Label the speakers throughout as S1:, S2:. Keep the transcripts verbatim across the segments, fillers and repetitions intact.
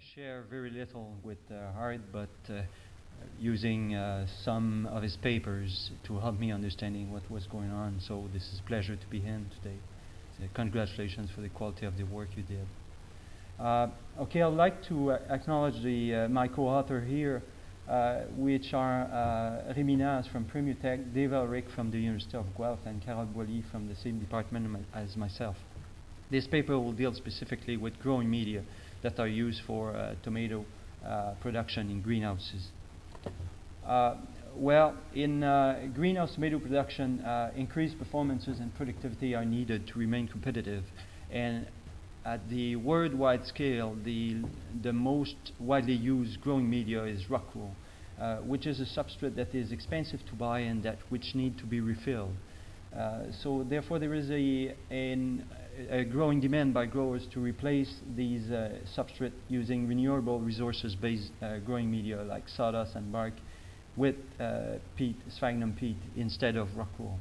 S1: share very little with uh, Hart, but uh, using uh, some of his papers to help me understanding what was going on. So this is a pleasure to be here today. So congratulations for the quality of the work you did. Uh, okay, I'd like to uh, acknowledge the, uh, my co-author here, uh, which are uh, Rémi Naz from Primutech, Dave Elric from the University of Guelph, and Carole Boilly from the same department as myself. This paper will deal specifically with growing media that are used for uh, tomato uh, production in greenhouses. Uh, well, in uh, greenhouse tomato production, uh, increased performances and productivity are needed to remain competitive. And at the worldwide scale, the, the most widely used growing media is rock wool, uh, which is a substrate that is expensive to buy and that which need to be refilled. Uh, so therefore there is a, an, a growing demand by growers to replace these uh, substrate using renewable resources based uh, growing media like sawdust and bark with uh, peat, sphagnum peat instead of rock wool.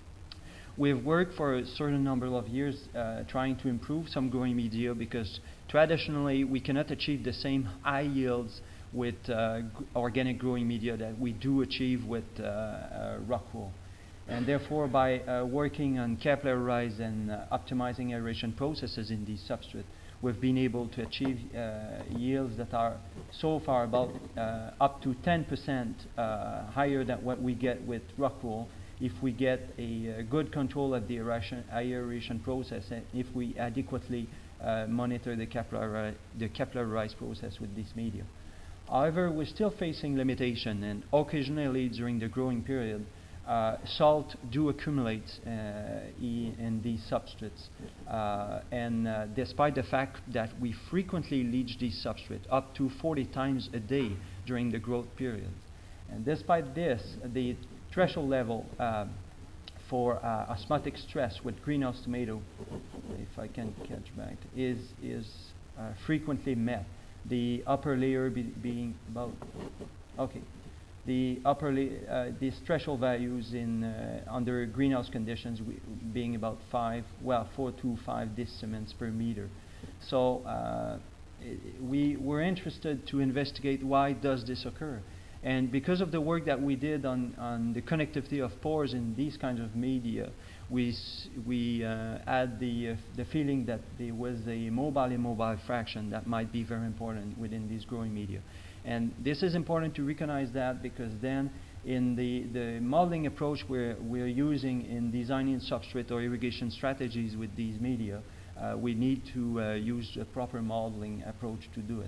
S1: We've worked for a certain number of years uh, trying to improve some growing media because traditionally we cannot achieve the same high yields with uh, g organic growing media that we do achieve with uh, uh, rock wool. And therefore, by uh, working on capillarized and uh, optimizing aeration processes in these substrates, we've been able to achieve uh, yields that are so far about uh, up to ten percent uh, higher than what we get with rock wool if we get a, a good control of the aeration, aeration process and if we adequately uh, monitor the, capillari the capillarized process with this media. However, we're still facing limitation, and occasionally during the growing period, Uh, salt do accumulate uh, in these substrates, uh, and uh, despite the fact that we frequently leach these substrates up to forty times a day during the growth period. And despite this, the threshold level uh, for uh, osmotic stress with greenhouse tomato, if I can catch back, is, is uh, frequently met. The upper layer be being about, okay. The upper uh, these threshold values in uh, under greenhouse conditions being about five, well, four to five deciments per meter. So uh, we were interested to investigate why does this occur, and because of the work that we did on on the connectivity of pores in these kinds of media, we s we uh, had the uh, the feeling that there was a mobile-immobile fraction that might be very important within these growing media. And this is important to recognize that because then in the, the modeling approach we're, we're using in designing substrate or irrigation strategies with these media, uh, we need to uh, use a proper modeling approach to do it.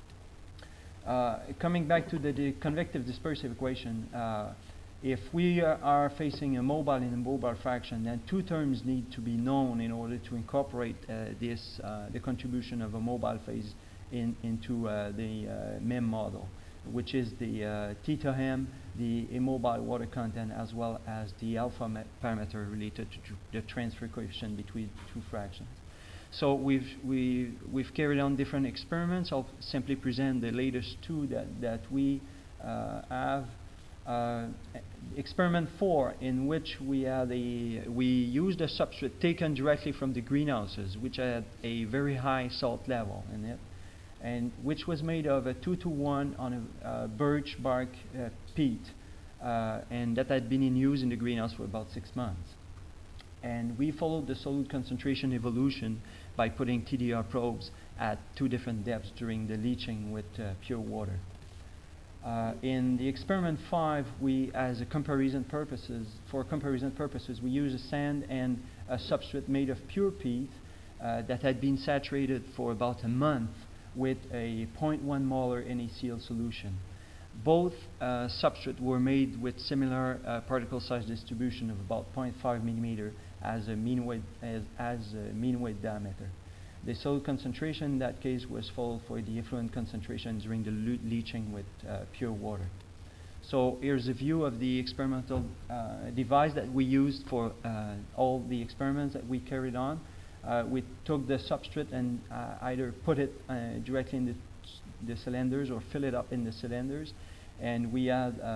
S1: Uh, coming back to the, the convective dispersive equation, uh, if we are, are facing a mobile and immobile fraction, then two terms need to be known in order to incorporate uh, this, uh, the contribution of a mobile phase In, into uh, the uh, M E M model, which is the uh, theta M, the immobile water content, as well as the alpha parameter related to the transfer coefficient between two fractions. So we've, we, we've carried on different experiments. I'll simply present the latest two that, that we uh, have. Uh, experiment four, in which we had a, we used a substrate taken directly from the greenhouses, which had a very high salt level in it, and which was made of a two to one on a uh, birch bark uh, peat, uh, and that had been in use in the greenhouse for about six months. And we followed the solute concentration evolution by putting T D R probes at two different depths during the leaching with uh, pure water. Uh, in the experiment five, we, as a comparison purposes, for comparison purposes, we use a sand and a substrate made of pure peat uh, that had been saturated for about a month with a zero point one molar NaCl solution. Both uh, substrates were made with similar uh, particle size distribution of about zero point five millimeter as a mean weight as, as a mean weight diameter. The solute concentration in that case was followed for the effluent concentration during the le leaching with uh, pure water. So here's a view of the experimental uh, device that we used for uh, all the experiments that we carried on. Uh, we took the substrate and uh, either put it uh, directly in the, the cylinders or fill it up in the cylinders, and we had uh,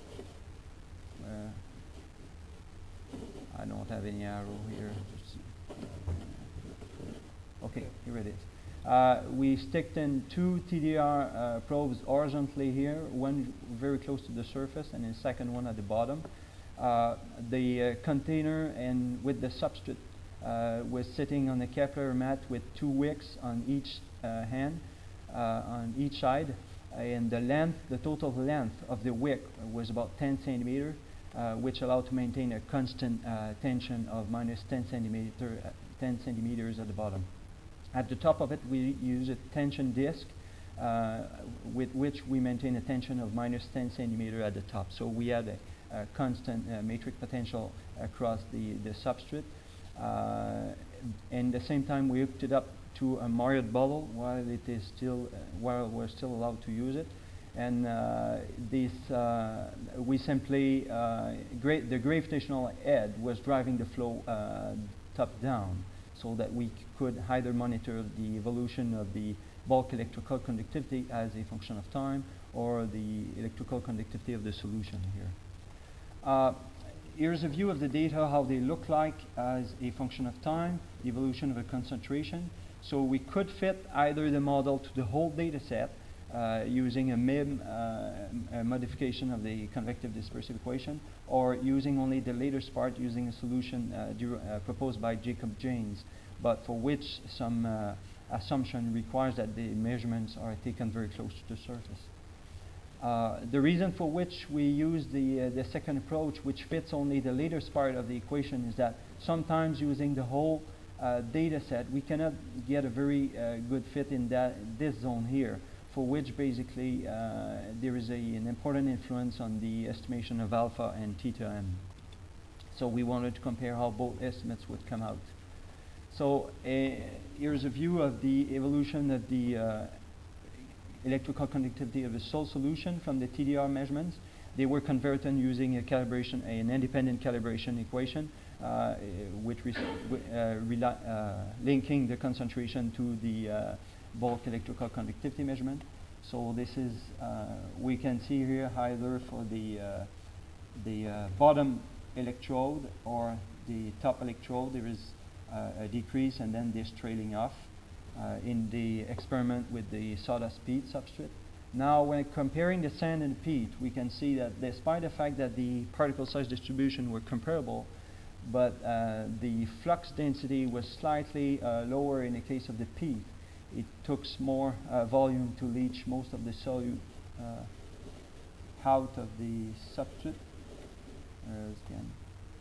S1: uh, I don't have any arrow here. Okay, here it is. Uh, we sticked in two T D R uh, probes horizontally here, one very close to the surface and the second one at the bottom. Uh, the uh, container and with the substrate uh, was sitting on the Kepler mat with two wicks on each uh, hand, uh, on each side, and the length, the total length of the wick was about ten centimeters, uh, which allowed to maintain a constant uh, tension of minus ten centimeter, uh, ten centimeters at the bottom. At the top of it, we use a tension disc uh, with which we maintain a tension of minus ten centimeter at the top. So we had a, a constant uh, matrix potential across the, the substrate. Uh, and at the same time, we hooked it up to a Marriott bottle while it is still, uh, while we're still allowed to use it. And uh, this, uh, we simply, uh, gra the gravitational head was driving the flow uh, top down, so that we could either monitor the evolution of the bulk electrical conductivity as a function of time, or the electrical conductivity of the solution here. Uh, here's a view of the data, how they look like as a function of time, evolution of a concentration. So we could fit either the model to the whole data set uh, using a M I M, uh, a modification of the convective dispersive equation, or using only the latest part using a solution uh, uh, proposed by Jacob Janes, but for which some uh, assumption requires that the measurements are taken very close to the surface. Uh, the reason for which we use the, uh, the second approach, which fits only the latest part of the equation, is that sometimes using the whole uh, data set, we cannot get a very uh, good fit in that, this zone here, for which basically uh, there is a, an important influence on the estimation of alpha and theta m. So we wanted to compare how both estimates would come out. So uh, here's a view of the evolution of the uh, electrical conductivity of the sole solution from the T D R measurements. They were converted using a calibration, an independent calibration equation, uh, which uh, uh, linking the concentration to the uh, bulk electrical conductivity measurement. So this is, uh, we can see here either for the, uh, the uh, bottom electrode or the top electrode, there is uh, a decrease and then this trailing off uh, in the experiment with the sawdust peat substrate. Now when comparing the sand and peat, we can see that despite the fact that the particle size distribution were comparable, but uh, the flux density was slightly uh, lower in the case of the peat. It took more uh, volume to leach most of the solute uh, out of the substrate. Uh, again.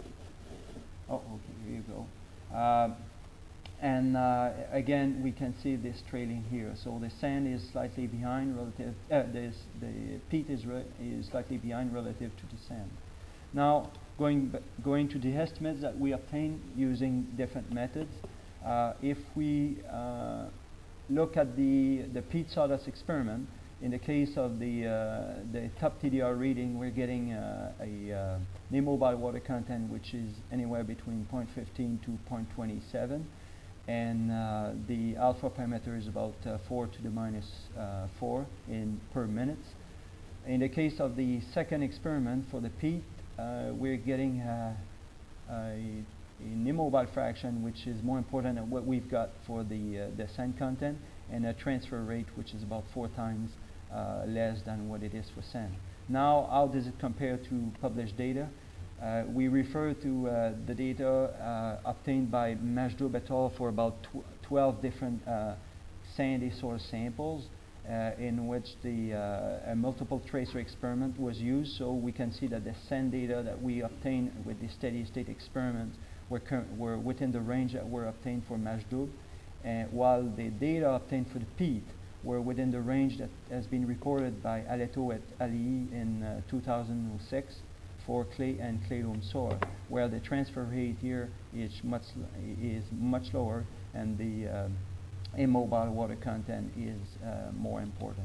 S1: Oh, okay, here you go. Uh, and uh, again, we can see this trailing here. So the sand is slightly behind relative. Uh, this, the peat is re is slightly behind relative to the sand. Now, going going to the estimates that we obtained using different methods. Uh, if we uh, look at the, the peat sawdust experiment, in the case of the, uh, the top T D R reading, we're getting uh, a uh, immobile water content which is anywhere between zero point one five to zero point two seven, and uh, the alpha parameter is about uh, four to the minus uh, four in per minute. In the case of the second experiment for the peat, uh, we're getting uh, a an immobile fraction which is more important than what we've got for the, uh, the sand content, and a transfer rate which is about four times uh, less than what it is for sand. Now, how does it compare to published data? Uh, we refer to uh, the data uh, obtained by Majdoub et al. For about tw twelve different uh, sandy soil samples, uh, in which the uh, a multiple tracer experiment was used. So we can see that the sand data that we obtained with the steady state experiment were, were within the range that were obtained for Majdoub, uh, while the data obtained for the peat were within the range that has been reported by Aleto et Ali in uh, two thousand six for clay and clay loam soil, where the transfer rate here is much is much lower, and the um, immobile water content is uh, more important.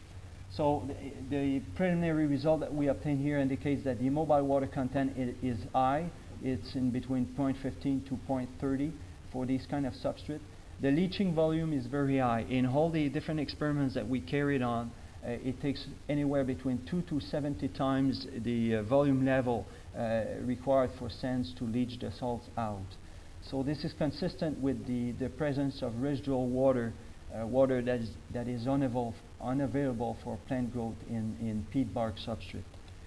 S1: So the, the preliminary result that we obtain here indicates that the immobile water content is, is high. It's in between zero point one five to zero point three zero for this kind of substrate. The leaching volume is very high. In all the different experiments that we carried on, uh, it takes anywhere between two to seventy times the uh, volume level uh, required for sands to leach the salts out. So this is consistent with the, the presence of residual water uh, water that is, that is unavail unavailable for plant growth in, in peat bark substrate.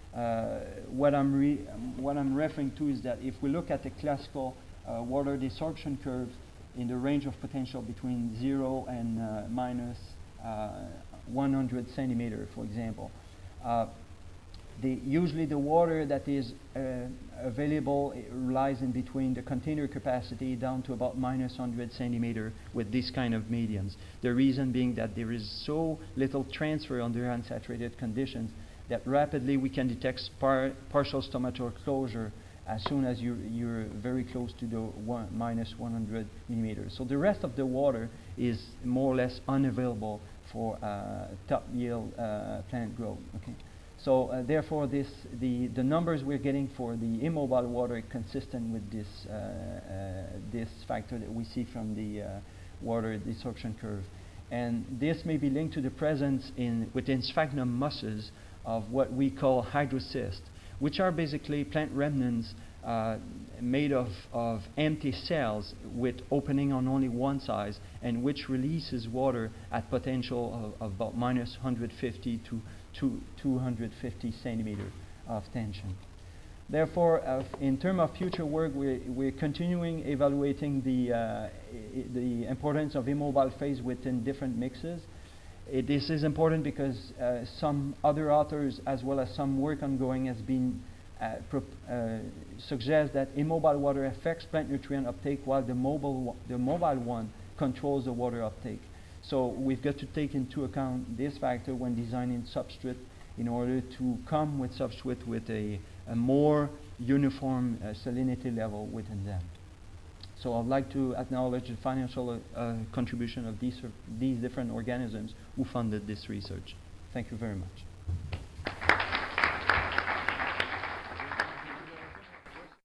S1: Uh, what, I'm re what I'm referring to is that if we look at the classical uh, water desorption curve in the range of potential between zero and uh, minus uh, one hundred centimeter, for example, uh, the, usually the water that is uh, available lies in between the container capacity down to about minus one hundred centimeter with this kind of medians. The reason being that there is so little transfer under unsaturated conditions that rapidly we can detect par partial stomator closure as soon as you're, you're very close to the one, minus one hundred millimeters. So the rest of the water is more or less unavailable for uh, top yield uh, plant growth. Okay. So uh, therefore, this the the numbers we're getting for the immobile water are consistent with this uh, uh, this factor that we see from the uh, water desorption curve, and this may be linked to the presence in within sphagnum mosses of what we call hydrocysts, which are basically plant remnants uh, made of of empty cells with opening on only one side, and which releases water at potential of, of about minus one hundred fifty to two hundred fifty centimeter of tension. Therefore, uh, in terms of future work, we're, we're continuing evaluating the, uh, the importance of immobile phase within different mixes. It, this is important because uh, some other authors, as well as some work ongoing, has been uh, prop uh, suggest that immobile water affects plant nutrient uptake, while the mobile, the mobile one controls the water uptake. So we've got to take into account this factor when designing substrate in order to come with substrate with a, a more uniform uh, salinity level within them. So I'd like to acknowledge the financial uh, contribution of these, these different organisms who funded this research. Thank you very much.